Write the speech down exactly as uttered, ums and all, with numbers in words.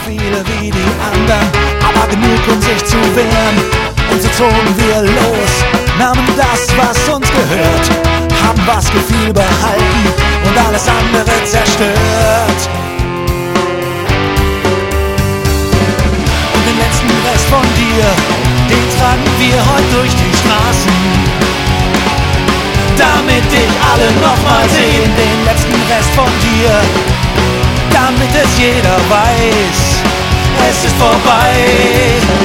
viele wie die anderen, aber genug, um sich zu wehren. Und so zogen wir los, nahmen das, was uns gehört, haben, was gefiel, behalten und alles andere zerstört. Und den letzten Rest von dir, den tragen wir heute durch die Straßen, damit dich alle nochmal sehen. Den letzten Rest von dir, damit es jeder weiß, es ist vorbei.